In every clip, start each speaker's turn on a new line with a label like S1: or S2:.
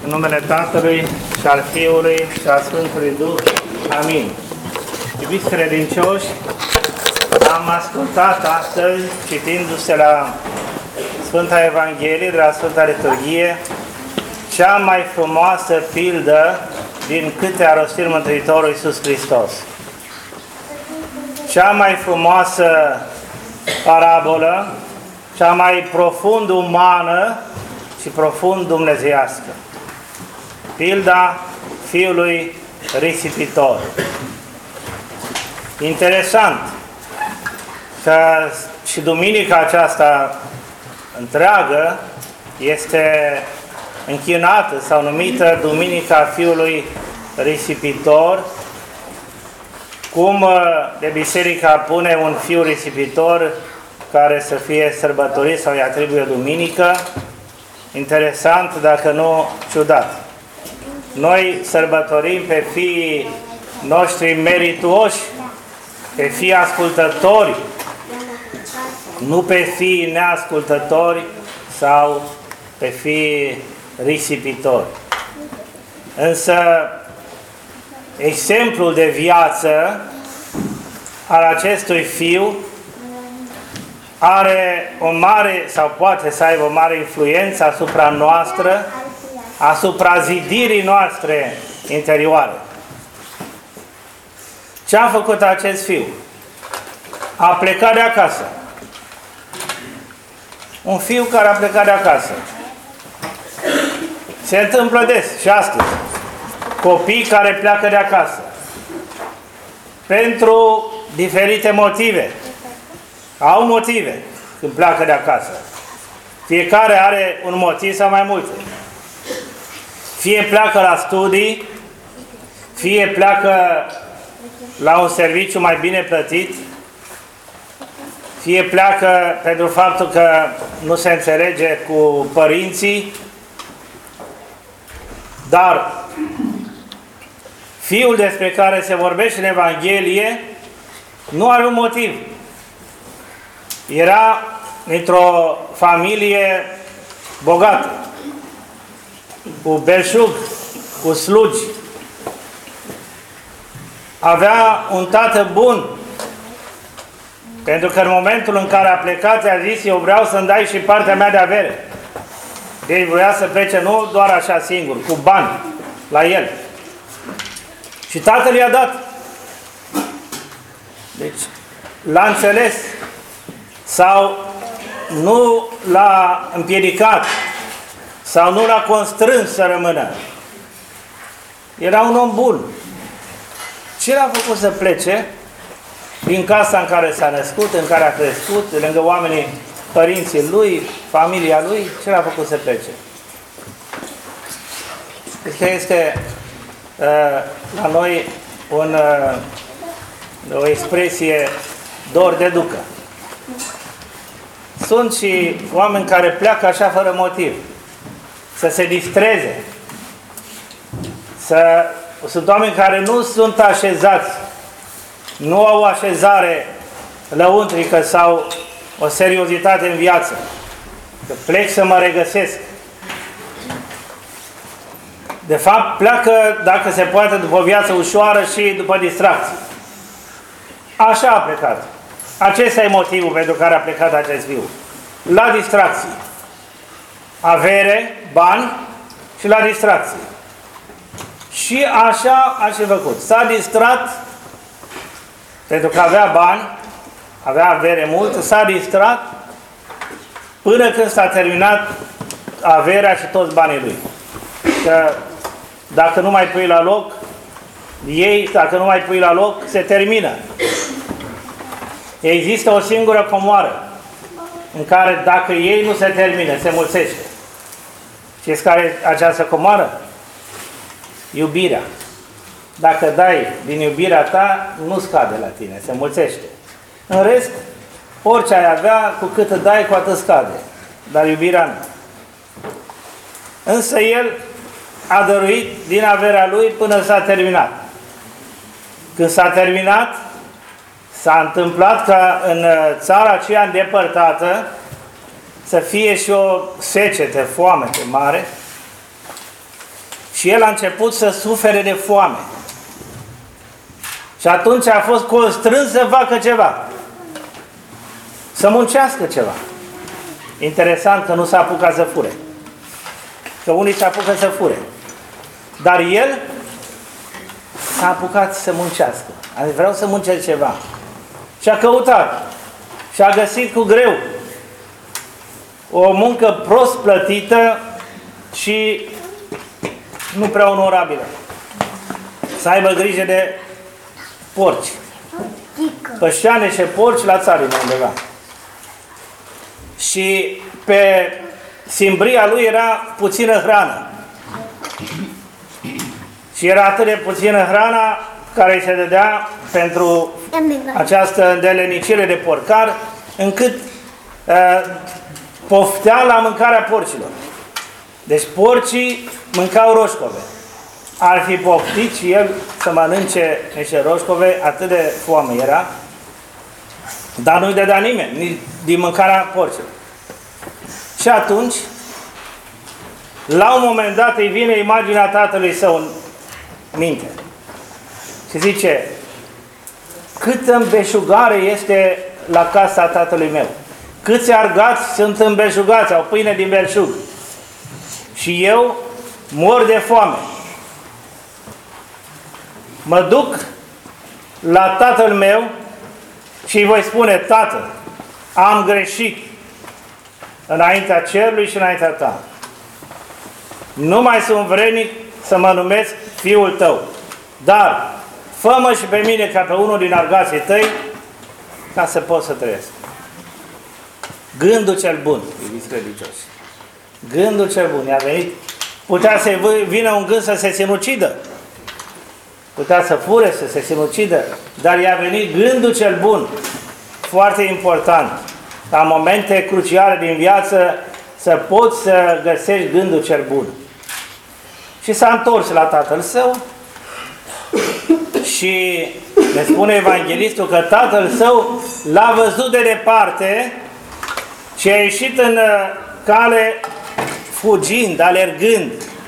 S1: În numele Tatălui și al Fiului și al Sfântului Duh. Amin. Iubiți credincioși, am ascultat astăzi, citindu-se la Sfânta Evanghelie, de la Sfânta Liturghie, cea mai frumoasă pildă din câte a rostit Mântuitorul Iisus Hristos. Cea mai frumoasă parabolă, cea mai profund umană și profund dumnezeiască. Pilda fiului risipitor. Interesant că și duminica aceasta întreagă este închinată sau numită Duminica Fiului Risipitor, cum de biserica pune un fiu risipitor care să fie sărbătorit sau îi atribuie duminică. Interesant, dacă nu ciudat. Noi sărbătorim pe fiii noștri merituoși, pe fii ascultători, nu pe fii neascultători sau pe fii risipitori. Însă, exemplul de viață al acestui fiu are o mare, sau poate să aibă o mare influență asupra noastră, asupra zidirii noastre interioare. Ce a făcut acest fiu? A plecat de acasă. Un fiu care a plecat de acasă. Se întâmplă des și astăzi. Copii care pleacă de acasă. Pentru diferite motive. Au motive când pleacă de acasă. Fiecare are un motiv sau mai multe. Fie pleacă la studii, fie pleacă la un serviciu mai bine plătit, fie pleacă pentru faptul că nu se înțelege cu părinții, dar fiul despre care se vorbește în Evanghelie nu are un motiv. Era într-o familie bogată, cu belșug, cu slugi. Avea un tată bun, pentru că în momentul în care a plecat, i-a zis: eu vreau să-mi dai și partea mea de avere. Deci vrea să plece nu doar așa singur, cu bani la el. Și tatăl i-a dat. Deci l-a înțeles sau nu l-a împiedicat sau nu l-a constrâns să rămână. Era un om bun. Ce l-a făcut să plece din casa în care s-a născut, în care a crescut, lângă oamenii, părinții lui, familia lui? Ce l-a făcut să plece? Deci că este la noi o expresie dor de ducă. Sunt și oameni care pleacă așa fără motiv. Să se distreze. Sunt oameni care nu sunt așezați, nu au o așezare lăuntrică sau o seriozitate în viață. Că plec să mă regăsesc. De fapt, pleacă, dacă se poate, după o viață ușoară și după distracție. Așa a plecat. Acesta e motivul pentru care a plecat acest fiu. La distracție. Avere, bani și la distracție. Și așa a și făcut. S-a distrat, pentru că avea bani, avea avere multă, s-a distrat până când s-a terminat averea și toți banii lui. Că dacă nu mai pui la loc, dacă nu mai pui la loc, se termină. Există o singură comoară în care dacă ei nu se termină, se mulțește. Știți care e această comoară? Iubirea. Dacă dai din iubirea ta, nu scade la tine, se mulțește. În rest, orice ai avea, cu cât îți dai, cu atât scade. Dar iubirea nu. Însă el a dăruit din averea lui până s-a terminat. Când s-a terminat, s-a întâmplat ca în țara aceea îndepărtată să fie și o secetă, foamete mare, Și el a început să sufere de foame. Și atunci a fost constrâns să facă ceva. Să muncească ceva. Interesant că nu s-a apucat să fure. Că unii se apucă să fure. Dar el s-a apucat să muncească. Adică vreau să muncesc ceva. Și a căutat. Și a găsit cu greu o muncă prost plătită și nu prea onorabilă. Să aibă grijă de porci. Pășeane și porci la țarină undeva. Și pe simbria lui era puțină hrană. Și era atât de puțină hrana care se dădea pentru această îndelenicire de porcar, încât poftea la mâncarea porcilor. Deci porcii mâncau roșcove. Ar fi poftit și el să mănânce niște roșcove, atât de foame era, dar nu-i dădea nimeni, nici din mâncarea porcilor. Și atunci, la un moment dat, îi vine imaginea tatălui său în minte. Și zice, câtă îmbeșugare este la casa tatălui meu. Câți argați sunt îmbeșugați, au pâine din belșug. Și eu mor de foame. Mă duc la tatăl meu și îi voi spune, tată, am greșit înaintea cerului și înaintea ta. Nu mai sunt vrednic să mă numesc fiul tău, dar fă-mă și pe mine ca pe unul din argații tăi, ca să pot să trăiesc. Gândul cel bun, iubiți credincioși. Gândul cel bun i-a venit. Putea să vină un gând să se sinucidă. Putea să fure, să se sinucidă. Dar i-a venit gândul cel bun. Foarte important. La momente cruciale din viață să poți să găsești gândul cel bun. Și s-a întors la tatăl său și ne spune evanghelistul că tatăl său l-a văzut de departe și a ieșit în cale fugind, alergând.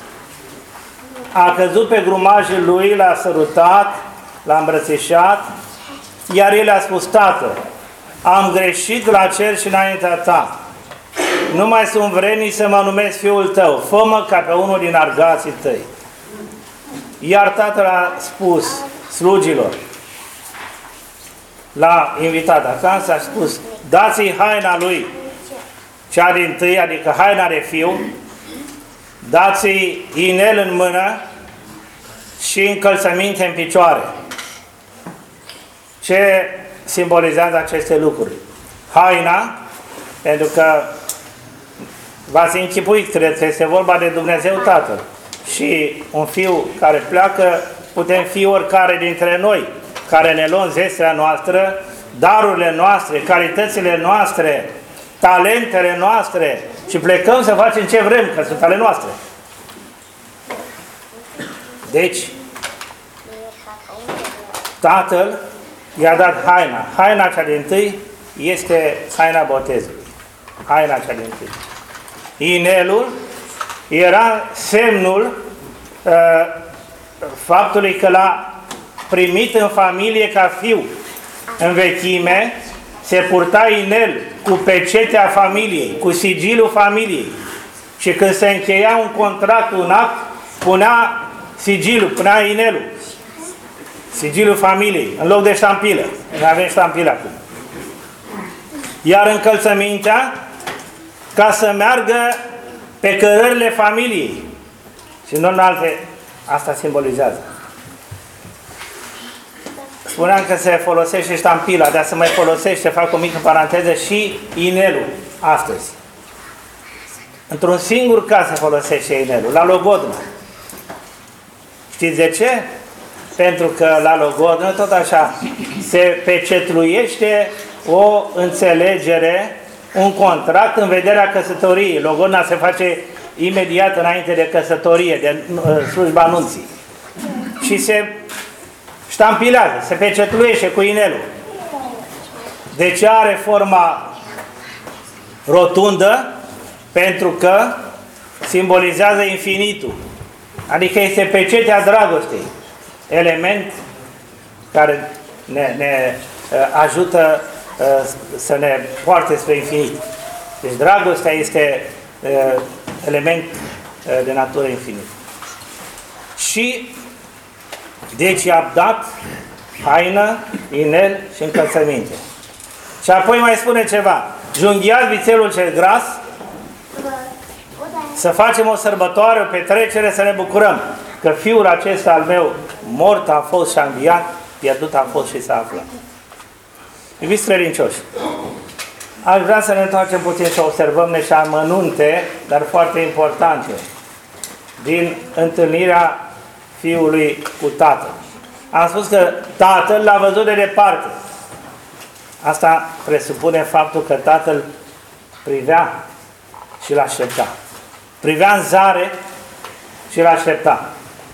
S1: A căzut pe grumajul lui, l-a sărutat, l-a îmbrățișat, iar el a spus, tată, am greșit la cer și înaintea ta. Nu mai sunt vrednic să mă numesc fiul tău, fă-mă ca pe unul din argații tăi. Iar tatăl a spus slugilor, l-a invitat acasă, a spus, dați-i haina lui, cea din tâi, adică haina de fiu, dați-i inel în mână și încălțăminte în picioare. Ce simbolizează aceste lucruri? Haina, pentru că v-ați închipuit, cred că este vorba de Dumnezeu Tatăl. Și un fiu care pleacă, putem fi oricare dintre noi, care ne luăm zestrea noastră, darurile noastre, calitățile noastre, talentele noastre și plecăm să facem ce vrem, că sunt ale noastre. Deci, Tatăl i-a dat haina. Haina cea din tâi este haina botezului. Haina cea din tâi. Inelul era semnul faptului că l-a primit în familie ca fiu. În vechime se purta inel cu pecetea familiei, cu sigilul familiei. Și când se încheia un contract, un act, punea sigilul, punea inelul. Sigilul familiei, în loc de ștampilă. Nu avem ștampilă acum. Iar încălțămintea, ca să meargă pe cărările familiei. Și nu în alte, asta simbolizează. Spuneam că se folosește ștampila, dar se mai folosește, fac o mică paranteză, și inelul astăzi. Într-un singur caz se folosește inelul, la logodnă. Știți de ce? Pentru că la logodnă, tot așa, se pecetluiește o înțelegere, un contract în vederea căsătoriei. Logodna se face imediat înainte de căsătorie, de slujba anunții. Și se ștampilează, se pecetluiește cu inelul. De ce are forma rotundă? Pentru că simbolizează infinitul. Adică este pecetea dragostei, element care ne ajută să ne poarte spre infinit. Deci dragostea este element de natură infinită. Și deci i-a dat haină, inel și încălțăminte. Și apoi mai spune ceva: junghiați vițelul cel gras, să facem o sărbătoare, o petrecere, să ne bucurăm că fiul acesta al meu mort a fost și a înviat, pierdut a fost și s-a aflat. Iubiți credincioși, aș vrea să ne întoarcem puțin să observăm niște amănunte, dar foarte importante, din întâlnirea fiului cu tatăl. Am spus că tatăl l-a văzut de departe. Asta presupune faptul că tatăl privea și l-aștepta. Privea în zare și l-aștepta.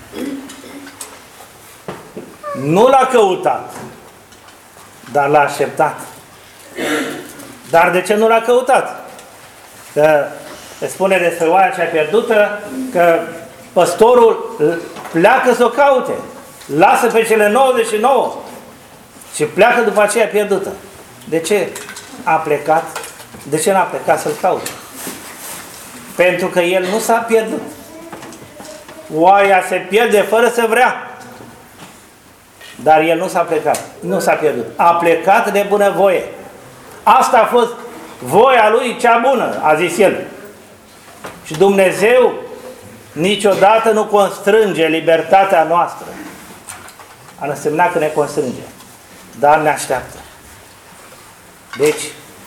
S1: Nu l-a căutat, dar l-a așteptat. Dar de ce nu l-a căutat? Că spune despre oaia cea pierdută că păstorul pleacă să o caute. Lasă pe cele 99 și pleacă după aceea pierdută. De ce a plecat? De ce n-a plecat să-l caute? Pentru că el nu s-a pierdut. Oaia se pierde fără să vrea. Dar el nu s-a plecat. Nu s-a pierdut. A plecat de bunăvoie. Asta a fost voia lui cea bună, a zis el. Și Dumnezeu niciodată nu constrânge libertatea noastră. Ar însemna că ne constrânge. Dar ne așteaptă. Deci,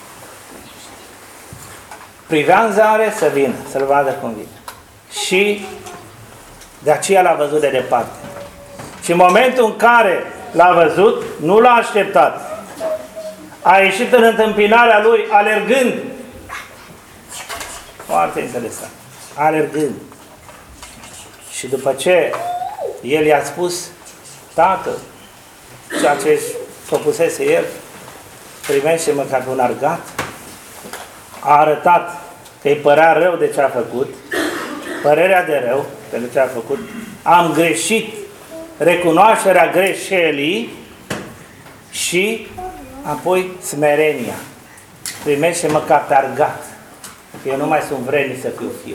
S1: privea în zare să vină, să-l vadă cum vine. Și de aceea l-a văzut de departe. Și în momentul în care l-a văzut, nu l-a așteptat. A ieșit în întâmpinarea lui alergând. Foarte interesant. Alergând. Și după ce el i-a spus: Tată, ceea ce își propusese el, primește-mă ca pe un argat, a arătat că îi părea rău de ce a făcut, părerea de rău pentru ce a făcut, am greșit, recunoașterea greșelii și apoi smerenia. Primește-mă ca pe argat, că eu nu mai sunt vrednic să fiu fiu.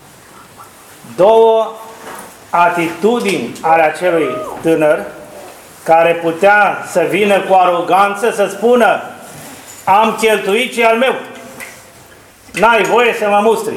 S1: Două atitudini ale acelui tânăr care putea să vină cu aroganță să spună: am cheltuit ce al meu, n-ai voie să mă mustri,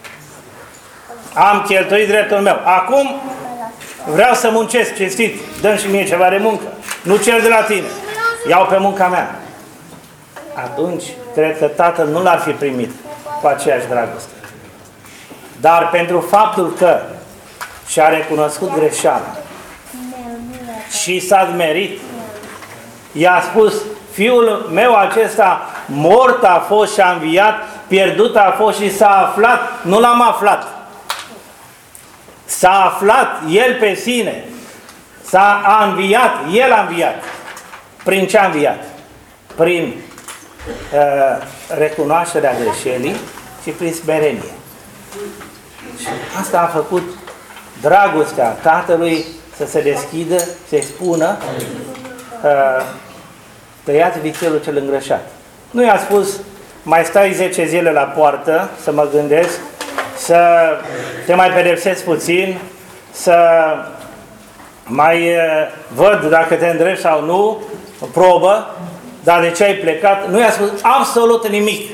S1: am cheltuit dreptul meu, acum vreau să muncesc cinstit, dă-mi și mie ceva de muncă, nu cer de la tine, iau pe munca mea. Atunci cred că tatăl nu l-ar fi primit cu aceeași dragoste. Dar pentru faptul că și-a recunoscut greșeala și s-a smerit, i-a spus: fiul meu acesta mort a fost și a înviat, pierdut a fost și s-a aflat. Nu l-am aflat. S-a aflat el pe sine. A înviat, el a înviat. Prin ce a înviat? Prin recunoașterea greșelii și prin smerenie. Și asta a făcut dragostea tatălui să se deschidă, să-i spună: tăiați vițelul cel îngrășat. Nu i-a spus: mai stai 10 zile la poartă să mă gândesc, să te mai pedepsesc puțin, să mai văd dacă te îndrești sau nu, probă, dar de ce ai plecat? Nu i-a spus absolut nimic.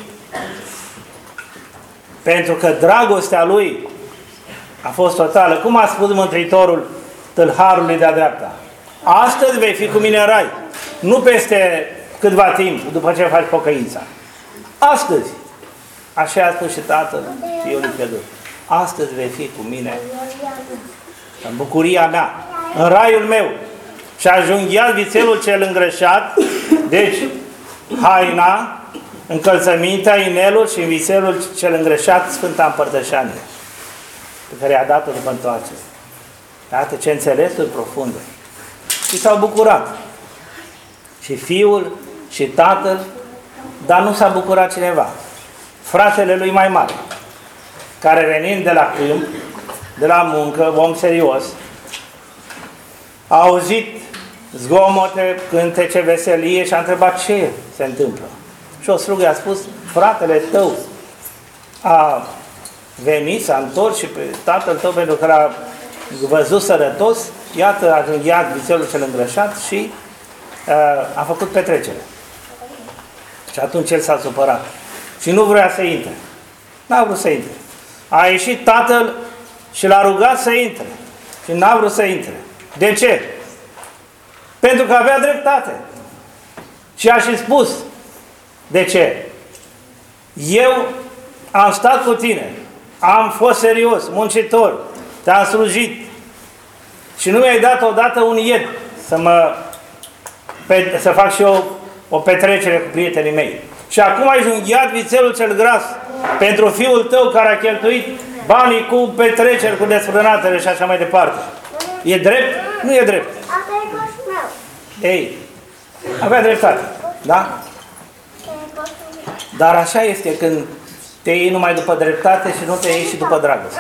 S1: Pentru că dragostea lui a fost totală. Cum a spus Mântuitorul tâlharului de-a dreapta: astăzi vei fi cu mine în rai. Nu peste câtva timp, după ce faci pocăința. Astăzi. Așa a spus și tatăl fiului pierdut. Astăzi vei fi cu mine în bucuria mea, în raiul meu. Și a junghiat vițelul cel îngrășat, deci haina, încălțămintea, inelul și vițelul cel îngrășat, Sfânta Împărtășanie, pe care i-a dat-o după întoarcere. Iată ce înțelesuri profunde. Și s-au bucurat. Și fiul, și tatăl, dar nu s-a bucurat cineva. Fratele lui mai mare, care venind de la câmp, de la muncă, om serios, a auzit zgomote, cântece, veselie și a întrebat ce se întâmplă. Și o slugă i-a spus, fratele tău a venit, s-a întors și pe tatăl tău, pentru că l-a văzut sărătos, iată, a junghiat vițelul cel îngrășat și a făcut petrecere. Și atunci el s-a supărat. Și nu vrea să intre. N-a vrut să intre. A ieșit tatăl și l-a rugat să intre. Și n-a vrut să intre. De ce? Pentru că avea dreptate. Și a și spus. De ce? Eu am stat cu tine. Am fost serios, muncitor. Te-am slujit. Și nu mi-ai dat odată un ied să fac și eu o petrecere cu prietenii mei. Și acum ai junghiat vițelul cel gras pentru fiul tău care a cheltuit banii cu petreceri, cu desfrânatele și așa mai departe. E drept? Nu e drept. Ei, avea dreptate. Da? Dar așa este când te iei numai după dreptate și nu te iei și după dragoste.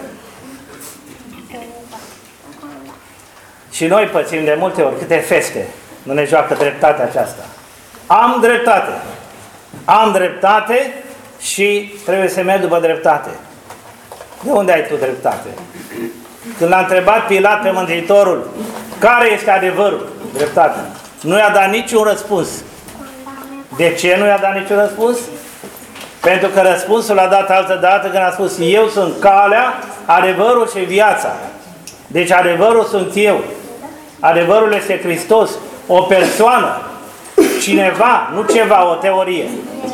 S1: Și noi pățim de multe ori câte feste nu ne joacă dreptatea aceasta. Am dreptate. Am dreptate și trebuie să merg după dreptate. De unde ai tu dreptate? Când l-a întrebat Pilat pe Mântuitorul, care este adevărul? Dreptate. Nu i-a dat niciun răspuns. De ce nu i-a dat niciun răspuns? Pentru că răspunsul l-a dat altă dată când a spus, eu sunt calea, adevărul și viața. Deci adevărul sunt eu. Adevărul este Hristos, o persoană, cineva, nu ceva, o teorie.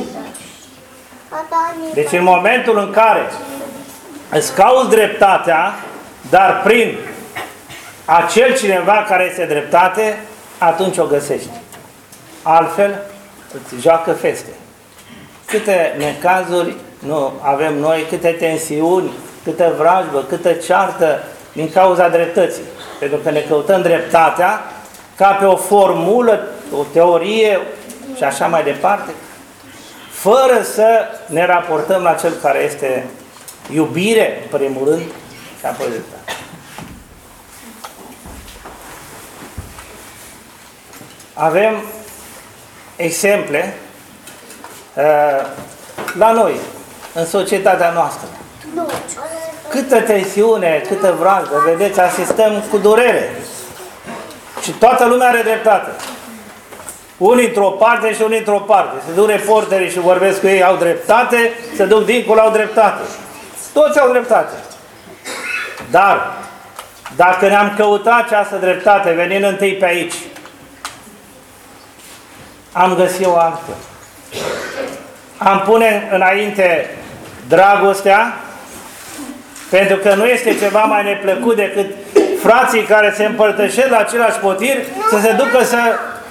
S1: Deci în momentul în care îți cauți dreptatea, dar prin acel cineva care este dreptate, atunci o găsești. Altfel, îți joacă feste. Câte necazuri nu avem noi, câte tensiuni, câtă vrajbă, câtă ceartă din cauza dreptății. Pentru că ne căutăm dreptatea ca pe o formulă, o teorie și așa mai departe, fără să ne raportăm la cel care este iubire, în primul rând, și apoi dreptate. Avem exemple la noi, în societatea noastră. Câtă tensiune, câtă vrajbă, vedeți, asistăm cu durere. Și toată lumea are dreptate. Unii într-o parte și unii într-o parte. Se duc reporterii și vorbesc cu ei, au dreptate, se duc dincolo, au dreptate. Toți au dreptate. Dar, dacă ne-am căutat această dreptate, venind întâi pe aici, am găsit o altă. Am pune înainte dragostea, pentru că nu este ceva mai neplăcut decât frații care se împărtășesc la același potir să se ducă să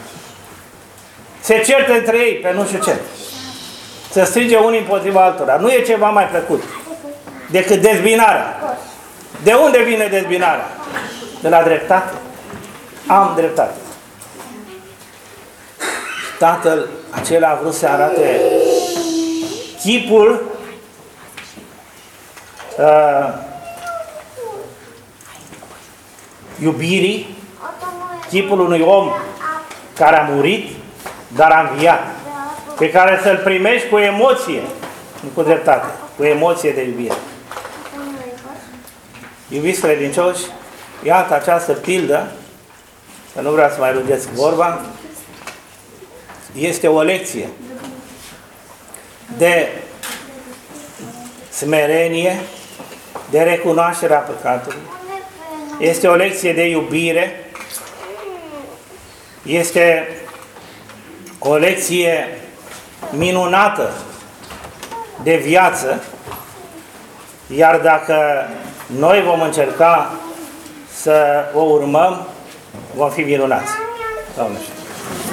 S1: se certe între ei pe nu știu ce. Să strige unii împotriva altora. Nu e ceva mai plăcut decât dezbinarea. De unde vine dezbinarea? De la dreptate. Am dreptate. Tatăl acela a vrut să arate chipul iubirii, chipul unui om care a murit, dar a înviat, pe care să-l primești cu emoție, nu cu dreptate, cu emoție de iubire. Iubiți credincioși, iată această pildă, că nu vreau să mai lungesc vorba, este o lecție de smerenie, de recunoașterea păcatului. Este o lecție de iubire. Este o lecție minunată de viață. Iar dacă noi vom încerca să o urmăm, vom fi minunați. Doamne.